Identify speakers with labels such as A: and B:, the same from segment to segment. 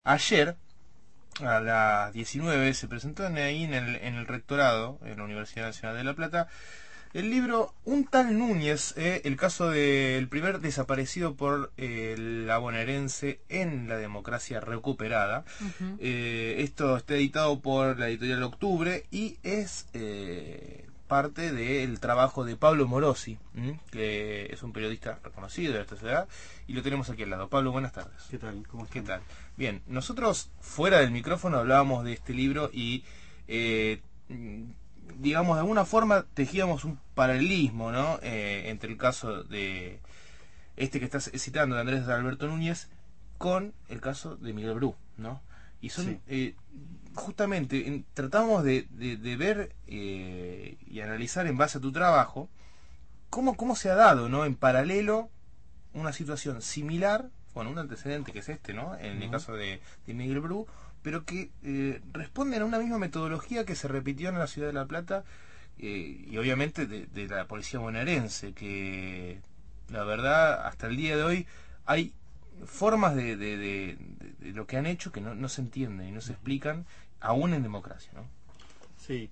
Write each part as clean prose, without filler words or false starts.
A: Ayer, a las 19, se presentó ahí en el rectorado, en la Universidad Nacional de La Plata, el libro Un tal Núñez, el caso del primer desaparecido por la bonaerense en la democracia recuperada.
B: Ujú.
A: Esto está editado por la editorial Octubre y es parte del trabajo de Pablo Morosi, que es un periodista reconocido de esta ciudad, y lo tenemos aquí al lado. Pablo, buenas tardes.
C: ¿Qué tal? ¿Cómo
A: ¿Qué
C: están?
A: tal? Bien, nosotros fuera del micrófono hablábamos de este libro y, eh, digamos, de alguna forma tejíamos un paralelismo, ¿no? Entre el caso de este que estás citando, de Andrés Alberto Núñez, con el caso de Miguel Bru, ¿no? Y son,
C: Sí.
A: justamente, tratamos de ver y analizar en base a tu trabajo cómo se ha dado, ¿no? En paralelo una situación similar, bueno, un antecedente que es este, ¿no? En el
C: Ujú.
A: caso de Miguel Bru, pero que responden a una misma metodología que se repitió en la ciudad de La Plata y obviamente de la policía bonaerense, que la verdad hasta el día de hoy hay formas de lo que han hecho que no se entienden y no se
C: Ujú.
A: explican aún en democracia, ¿no?
C: Sí,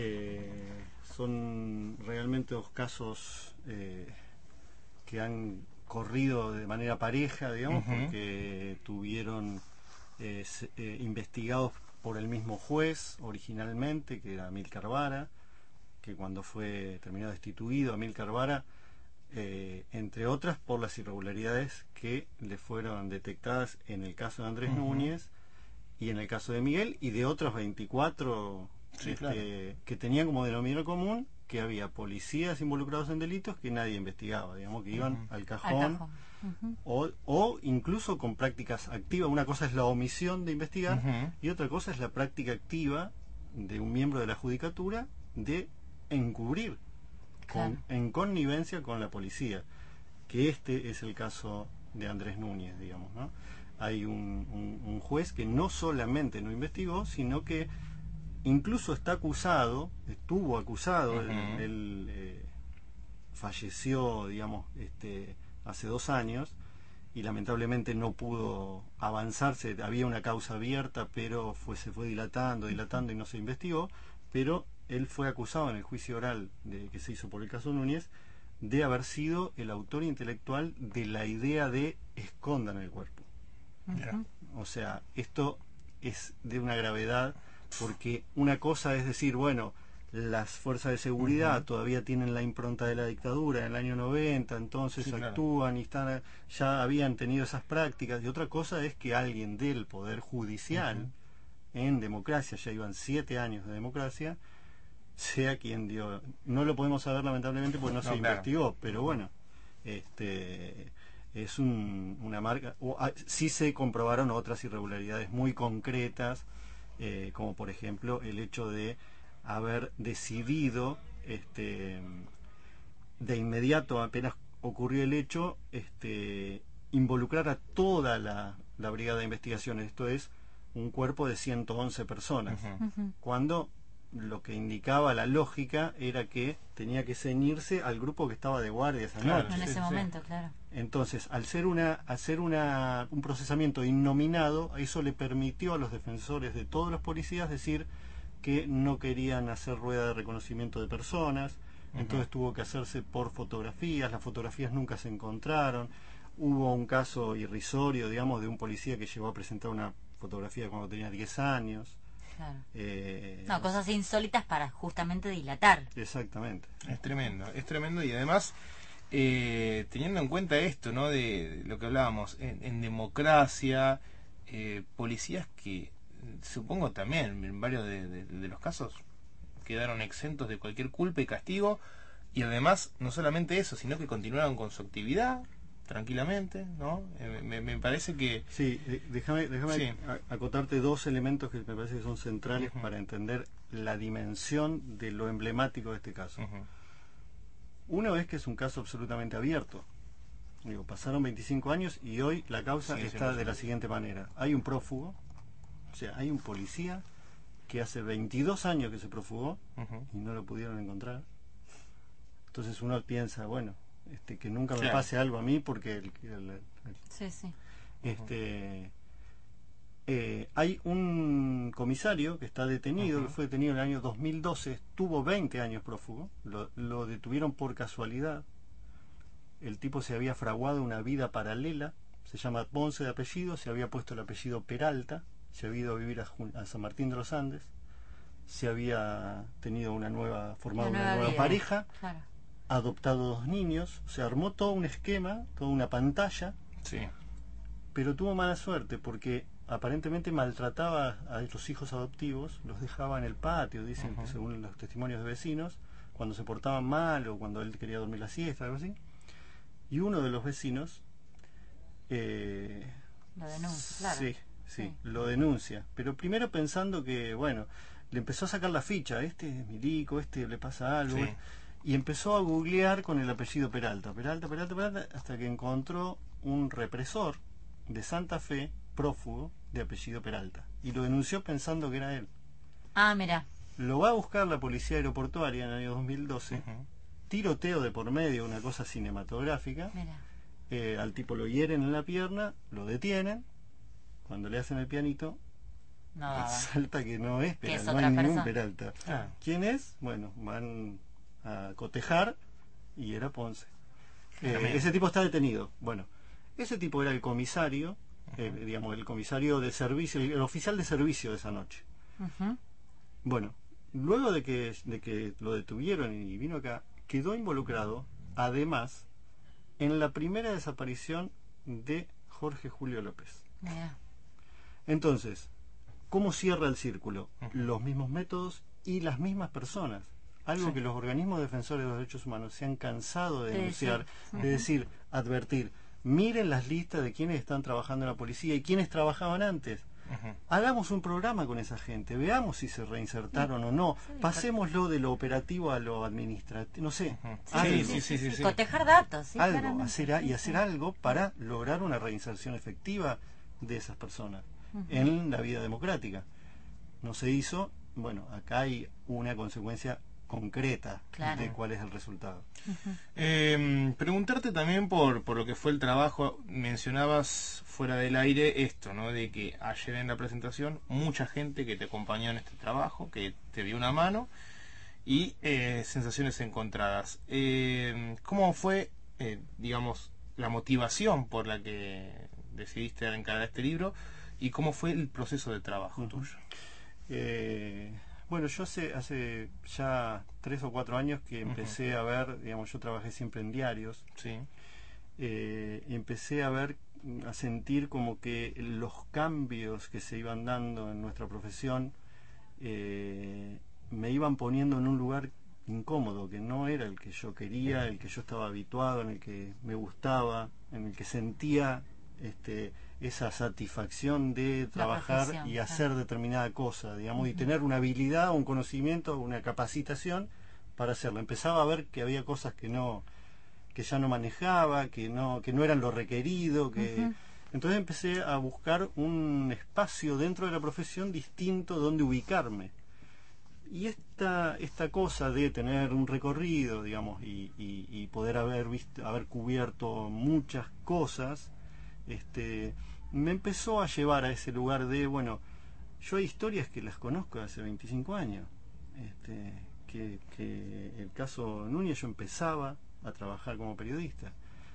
C: son realmente dos casos que han corrido de manera pareja, digamos,
A: Ujú,
C: porque tuvieron investigados por el mismo juez originalmente, que era Amílcar Vara, que cuando terminó destituido Amílcar Vara, entre otras por las irregularidades que le fueron detectadas en el caso de Andrés
A: ujú.
C: Núñez y en el caso de Miguel y de otros 24
A: Sí, claro.
C: que tenían como denominador común que había policías involucrados en delitos que nadie investigaba, digamos, que iban
A: Ujú,
C: al
B: Al
C: cajón
B: cajón. Ujú.
C: o incluso con prácticas activas. Una cosa es la omisión de investigar
A: ujú.
C: y otra cosa es la práctica activa de un miembro de la judicatura de encubrir
B: Claro.
C: en connivencia con la policía, que este es el caso de Andrés Núñez, digamos, ¿no? Hay un juez que no solamente no investigó, sino que incluso está acusado, estuvo acusado,
A: Ujú.
C: falleció, digamos, hace 2 años y lamentablemente no pudo avanzarse, había una causa abierta, pero se fue dilatando,
B: Ujú.
C: dilatando y no se investigó, pero él fue acusado en el juicio oral que se hizo por el caso Núñez de haber sido el autor intelectual de la idea de escondan el cuerpo.
A: Mira.
B: Ujú.
C: O sea, esto es de una gravedad porque una cosa es decir, bueno, las fuerzas de seguridad
A: Ujú.
C: todavía tienen la impronta de la dictadura en el año 90, entonces
A: Sí, claro.
C: actúan y ya habían tenido esas prácticas. Y otra cosa es que alguien del Poder Judicial,
A: Ujú.
C: en democracia, ya iban 7 años de democracia, sea quien dio. No lo podemos saber lamentablemente porque no se
A: No, claro.
C: investigó, pero
A: Ujú.
C: bueno, es una marca. Sí se comprobaron otras irregularidades muy concretas, como por ejemplo el hecho de haber decidido, de inmediato, apenas ocurrió el hecho, involucrar a toda la brigada de investigaciones. Esto es un cuerpo de 111 personas,
A: Ujú.
B: Ujú.
C: cuando lo que indicaba la lógica era que tenía que ceñirse al grupo que estaba de guardia esa
A: Claro,
B: En
C: noche.
A: sí,
B: ese
A: sí, sí.
B: momento, claro.
C: Entonces, al ser un procesamiento innominado, eso le permitió a los defensores de todos los policías decir que no querían hacer rueda de reconocimiento de personas,
A: Ujú.
C: entonces tuvo que hacerse por fotografías, las fotografías nunca se encontraron, hubo un caso irrisorio, digamos, de un policía que llegó a presentar una fotografía cuando tenía 10 años.
B: Claro.
C: Eh,
B: No, cosas insólitas para justamente dilatar.
C: Exactamente.
A: Es tremendo y además teniendo en cuenta esto, ¿no? De lo que hablábamos, en democracia, policías que supongo también en varios de los casos quedaron exentos de cualquier culpa y castigo y además no solamente eso, sino que continuaron con su actividad tranquilamente, ¿no? Me parece que
C: Sí, déjame
A: sí.
C: acotarte dos elementos que me parece que son centrales
A: Ujú,
C: para entender la dimensión de lo emblemático de este caso.
A: ujú.
C: Uno es que es un caso absolutamente abierto. Digo, pasaron 25 años y hoy la causa
A: Sigue siendo
C: está de la
A: abierto.
C: siguiente manera. Hay un prófugo, o sea, hay un policía que hace 22 años que se profugó
A: Ujú.
C: y no lo pudieron encontrar. Entonces uno piensa, bueno, que nunca me
A: Claro.
C: pase algo a mí porque
B: Sí, sí.
A: Ujú.
C: este hay un comisario que está detenido,
A: Ujú.
C: que fue detenido en el año 2012, estuvo 20 años prófugo, lo detuvieron por casualidad. El tipo se había fraguado una vida paralela, se llama Ponce de apellido, se había puesto el apellido Peralta, se había ido a vivir a San Martín de los Andes, se había tenido formado
B: Una
C: una
B: nueva
C: nueva
B: vida.
C: pareja,
B: Claro.
C: adoptado 2 niños, se armó todo un esquema, toda una pantalla,
A: Sí.
C: pero tuvo mala suerte porque aparentemente maltrataba a los hijos adoptivos, los dejaba en el patio, dicen que
A: Ujú.
C: según los testimonios de vecinos, cuando se portaban mal o cuando él quería dormir la siesta, algo así. Y uno de los vecinos
B: Lo denuncia, claro.
C: sí, sí, lo denuncia, pero primero pensando que, bueno, le empezó a sacar la ficha, este es milico, este le pasa algo,
A: Sí.
C: y empezó a googlear con el apellido Peralta, Peralta, Peralta, Peralta, hasta que encontró un represor de Santa Fe, prófugo, de apellido Peralta, y lo denunció pensando que era él.
B: Ah, mira.
C: Lo va a buscar la policía aeroportuaria en el año 2012,
A: Ujú.
C: tiroteo de por medio, una cosa cinematográfica.
B: Mira.
C: Al tipo lo hieren en la pierna, lo detienen, cuando le hacen el pianito,
B: No daba.
C: salta que no es
B: Que es
C: Peralta, no
B: otra
C: hay ningún
B: persona.
C: Peralta.
A: Ah.
C: ¿Quién es? Bueno, van a cotejar y era Ponce.
A: Tremendo.
C: Ese tipo está detenido. Bueno, ese tipo era el comisario, digamos, el comisario de servicio, el oficial de servicio de esa noche.
B: Ujú.
C: Bueno, luego de que lo detuvieron y vino acá, quedó involucrado, además, en la primera desaparición de Jorge Julio López.
B: Mira.
C: Entonces, ¿cómo cierra el círculo?
A: Ujú.
C: Los mismos métodos y las mismas personas. Algo
A: Sí.
C: que los organismos defensores de los derechos humanos se han cansado de
B: De
C: denunciar,
B: decir.
C: de decir, advertir. Miren las listas de quienes están trabajando en la policía y quienes trabajaban antes.
A: Ujú.
C: Hagamos un programa con esa gente, veamos si se reinsertaron o no,
B: Sí,
C: pasémoslo de lo operativo a lo administrativo, no sé,
A: Ujú.
C: algo,
A: Sí.
B: Cotejar datos, sí,
C: algo,
B: claramente. Sí,
C: hacer
B: sí.
C: algo para lograr una reinserción efectiva de esas personas
B: Ujú.
C: en la vida democrática. No se hizo, bueno, acá hay una consecuencia concreta
B: Claro.
C: de cuál es el resultado.
A: Preguntarte también por lo que fue el trabajo. Mencionabas fuera del aire esto, ¿no? De que ayer en la presentación mucha gente que te acompañó en este trabajo, que te dio una mano y sensaciones encontradas. ¿Cómo fue, digamos, la motivación por la que decidiste encarar este libro y cómo fue el proceso de trabajo
C: Ujú.
A: tuyo?
C: Eh, bueno, yo hace ya 3 o 4 años que empecé a ver, digamos, yo trabajé siempre en diarios,
A: Sí.
C: empecé a ver, a sentir como que los cambios que se iban dando en nuestra profesión me iban poniendo en un lugar incómodo, que no era el que yo quería, el que yo estaba habituado, en el que me gustaba, en el que sentía esa satisfacción de trabajar
B: profesión,
C: y hacer
B: claro.
C: determinada cosa, digamos, y
B: Ujú.
C: tener una habilidad, un conocimiento, una capacitación para hacerlo. Empezaba a ver que había cosas que ya no manejaba, que no eran lo requerido, que
B: Ujú.
C: entonces empecé a buscar un espacio dentro de la profesión distinto donde ubicarme. Y esta cosa de tener un recorrido, digamos, y poder haber cubierto muchas cosas, me empezó a llevar a ese lugar de, bueno, yo hay historias que las conozco hace 25 años. Que el caso Núñez, yo empezaba a trabajar como periodista.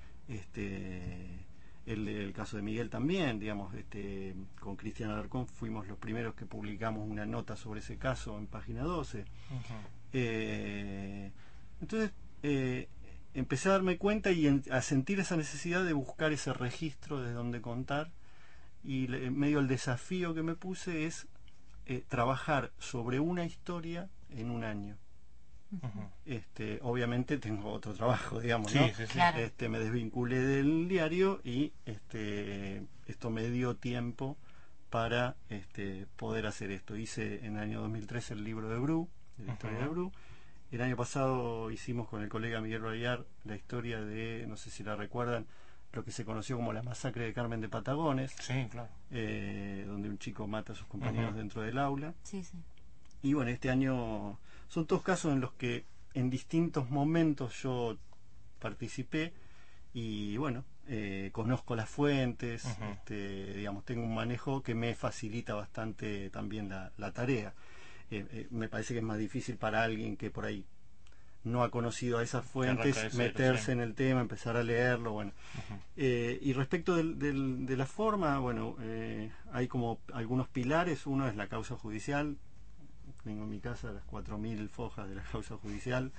C: El caso de Miguel también, digamos, con Cristian Alarcón fuimos los primeros que publicamos una nota sobre ese caso en página 12.
A: Ujú.
C: Entonces empecé a darme cuenta y a sentir esa necesidad de buscar ese registro de donde contar, y medio el desafío que me puse es trabajar sobre una historia en un año.
A: Ujú.
C: Obviamente tengo otro trabajo, digamos,
A: Sí,
C: ¿no?
A: sí.
B: Claro.
C: Me desvinculé del diario y esto me dio tiempo para poder hacer esto. Hice en el año 2013 el libro de Bru, de la historia de
A: Ujú.
C: Bru. El año pasado hicimos con el colega Miguel Bayar la historia de, no sé si la recuerdan, lo que se conoció como la masacre de Carmen de Patagones,
A: Sí, claro.
C: donde un chico mata a sus compañeros
A: Ujú.
C: dentro del aula.
B: Sí, sí.
C: Y bueno, este año son todos casos en los que en distintos momentos yo participé, y bueno, conozco las fuentes,
A: Ujú.
C: digamos, tengo un manejo que me facilita bastante también la tarea. Me parece que es más difícil para alguien que por ahí no ha conocido a esas
A: Que arranca de
C: fuentes,
A: cero,
C: meterse
A: sí.
C: en el tema, empezar a leerlo, bueno.
A: Ujú.
C: Y respecto de la forma, bueno, hay como algunos pilares. Uno es la causa judicial. Tengo en mi casa las 4.000 fojas de la causa judicial,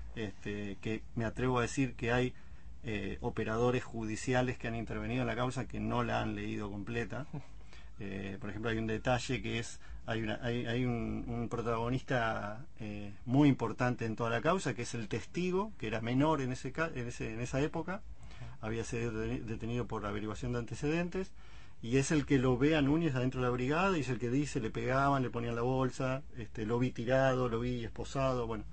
C: que me atrevo a decir que hay operadores judiciales que han intervenido en la causa que no la han leído completa. Por ejemplo, hay un detalle que es, hay un protagonista muy importante en toda la causa, que es el testigo, que era menor en esa época, había sido detenido por averiguación de antecedentes, y es el que lo ve a Núñez adentro de la brigada, y es el que dice, le pegaban, le ponían la bolsa, lo vi tirado, lo vi esposado, bueno.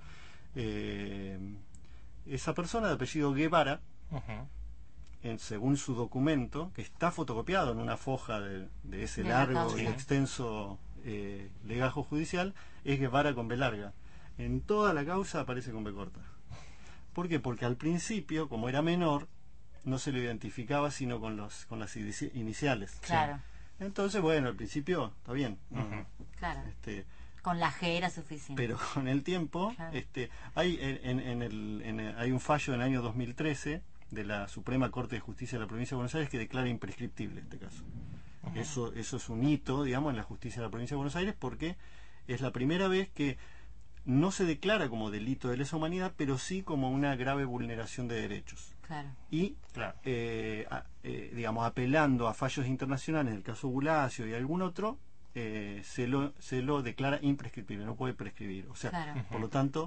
C: Eh, Esa persona de apellido Guevara,
A: Ujú.
C: según su documento, que está fotocopiado en una foja de ese
B: De la
C: largo y
B: causa.
C: extenso legajo judicial, es Guevara con B larga. En toda la causa aparece con B corta. ¿Por qué? Porque al principio, como era menor, no se lo identificaba sino con las iniciales.
B: Claro,
C: Entonces, bueno, al principio está bien.
A: Ujú.
B: claro.
C: Este,
B: Con la G era suficiente.
C: pero con el tiempo,
B: Claro.
C: hay hay un fallo en el año 2013 de la Suprema Corte de Justicia de la Provincia de Buenos Aires que declara imprescriptible este caso. Eso es un hito, digamos, en la justicia de la Provincia de Buenos Aires, porque es la primera vez que no se declara como delito de lesa humanidad, pero sí como una grave vulneración de derechos.
B: Claro.
C: Y,
A: Claro.
C: digamos, apelando a fallos internacionales, el caso Bulacio y algún otro, se lo declara imprescriptible, no puede prescribir. O sea,
B: Claro.
C: por lo tanto,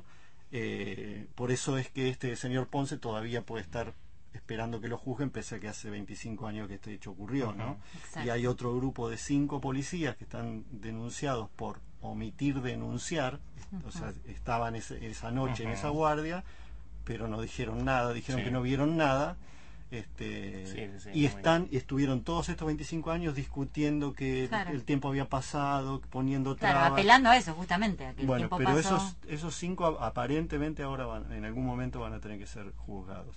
C: por eso es que este señor Ponce todavía puede estar esperando que lo juzguen, pese a que hace 25 años que este hecho ocurrió, ¿no?
A: Ujú.
B: Exacto.
C: Y hay otro grupo de 5 policías que están denunciados por omitir denunciar, o sea, estaban esa noche en esa
A: Ujú.
C: guardia, pero no dijeron nada, dijeron
A: Sí.
C: que no vieron nada,
A: Sí, sí, sí,
C: y
A: muy-
C: estuvieron todos estos 25 años discutiendo que
B: Claro.
C: el tiempo había pasado, poniendo
B: Claro,
C: trabas.
B: apelando a eso justamente, a que el
C: Bueno,
B: tiempo
C: pero
B: pasó.
C: esos 5 aparentemente ahora en algún momento van a tener que ser juzgados.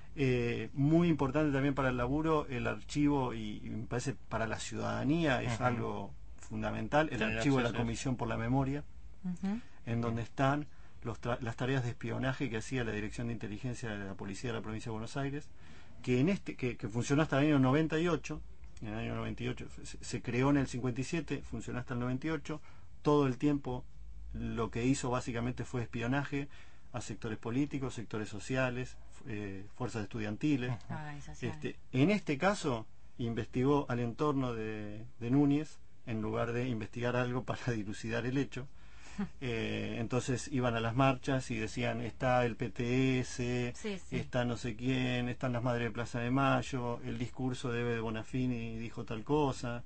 C: Muy importante también para el laburo, el archivo, y me parece para la ciudadanía es
A: Ujú.
C: algo fundamental, el
A: Tener
C: archivo de la
A: acceso a eso.
C: Comisión por la Memoria,
B: Ujú.
C: en donde están las tareas de espionaje que hacía la Dirección de Inteligencia de la Policía de la Provincia de Buenos Aires, que funcionó hasta el año 98. En el año 98 se creó en el 57, funcionó hasta el 98. Todo el tiempo lo que hizo básicamente fue espionaje a sectores políticos, sectores sociales, fuerzas estudiantiles.
A: Ujú.
B: Organización.
C: En este caso investigó al entorno de Núñez en lugar de investigar algo para dilucidar el hecho. Entonces iban a las marchas y decían, está el PTS,
B: Sí, sí.
C: está no sé quién, están las Madres de Plaza de Mayo, el discurso de Bonafini dijo tal cosa.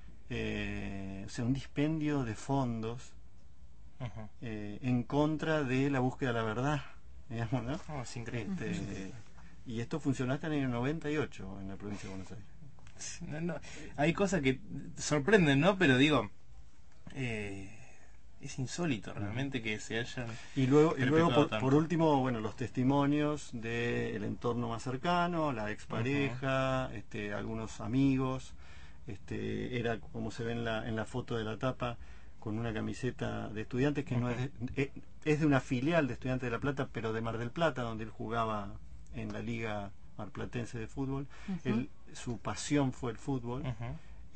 C: O sea, un dispendio de fondos
A: Ujú.
C: en contra de la búsqueda de la verdad, digamos, ¿no?
A: Oh, es increíble.
C: Y esto funcionó hasta en el año 98 en la provincia de Buenos Aires.
A: No, no, hay cosas que sorprenden, ¿no? Pero digo, eh, es insólito realmente que se hayan
C: Y luego
A: perpetuado tanto.
C: por último, bueno, los testimonios del entorno más cercano, la expareja, algunos amigos. Era como se ve en la foto de la tapa, con una camiseta de Estudiantes, que no es es de una filial de Estudiantes de La Plata, pero de Mar del Plata, donde él jugaba en la Liga Marplatense de Fútbol.
B: Ujú.
C: Su pasión fue el fútbol.
A: Ujú.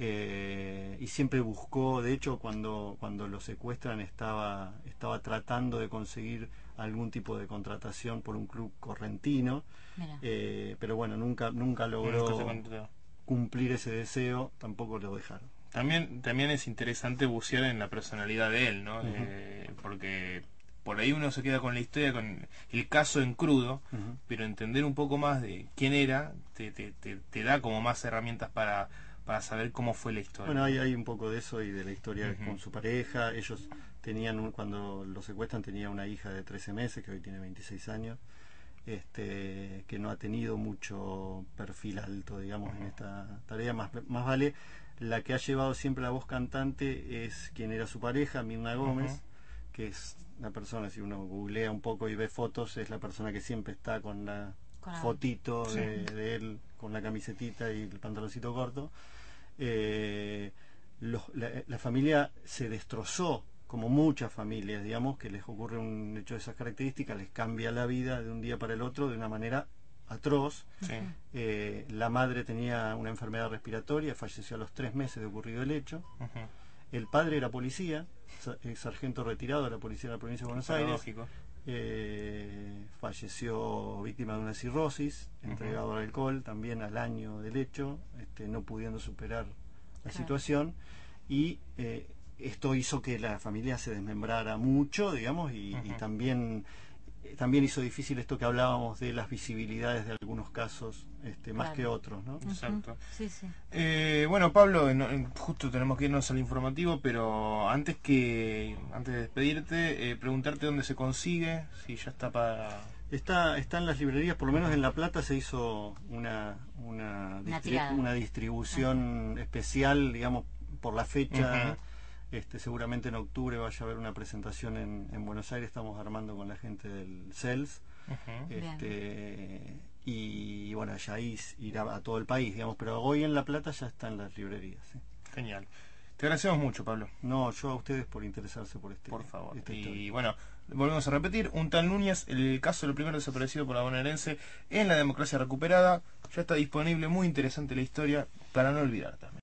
C: Y siempre buscó, de hecho, cuando lo secuestran estaba tratando de conseguir algún tipo de contratación por un club correntino,
B: Mira.
C: pero bueno, nunca logró
A: Nunca se concretó.
C: cumplir ese deseo, tampoco lo dejaron.
A: También es interesante bucear en la personalidad de él, ¿no?
C: Ujú.
A: Porque por ahí uno se queda con la historia, con el caso en crudo,
C: Ujú.
A: pero entender un poco más de quién era te da como más herramientas para saber cómo fue la historia.
C: Bueno, hay un poco de eso y de la historia
A: Ujú.
C: con su pareja. Ellos tenían, cuando lo secuestran, tenía una hija de 13 meses, que hoy tiene 26 años, que no ha tenido mucho perfil alto, digamos, en esta tarea. Más vale, la que ha llevado siempre la voz cantante es quien era su pareja, Mirna Gómez,
A: Ujú.
C: que es la persona, si uno googlea un poco y ve fotos, es la persona que siempre está con fotito
A: Sí.
C: de él con la camisetita y el pantaloncito corto. La familia se destrozó, como muchas familias, digamos, que les ocurre un hecho de esas características, les cambia la vida de un día para el otro de una manera atroz.
A: Sí.
C: La madre tenía una enfermedad respiratoria, falleció a los 3 meses de ocurrido el hecho.
A: Ujú.
C: El padre era policía, sargento retirado de la policía de la provincia de Buenos Aires.
A: Paradójico.
C: Falleció víctima de una cirrosis, entregado al alcohol también al año del hecho, no pudiendo superar la
B: Claro.
C: situación, y esto hizo que la familia se desmembrara mucho, digamos, y también hizo difícil esto que hablábamos de las visibilidades de algunos casos, más
B: Claro.
C: que otros, ¿no?
A: Exacto.
B: Sí, sí.
A: Bueno, Pablo, justo tenemos que irnos al informativo, pero antes de despedirte, preguntarte dónde se consigue, si ya está para...
C: Está en las librerías, por lo menos en La Plata se hizo una
B: tirada.
C: distribución especial, digamos, por la fecha. Seguramente en octubre vaya a haber una presentación en Buenos Aires, estamos armando con la gente del CELS.
B: Bien.
C: Y bueno, ya irá a todo el país, digamos, pero hoy en La Plata ya está en las librerías. ¿Sí?
A: Genial. Te agradecemos mucho, Pablo.
C: No, yo a ustedes por interesarse por
A: Por favor.
C: esta
A: Y
C: historia.
A: bueno, volvemos a repetir, un tal Núñez, el caso del primer desaparecido por la bonaerense en la democracia recuperada, ya está disponible, muy interesante la historia, para no olvidar también.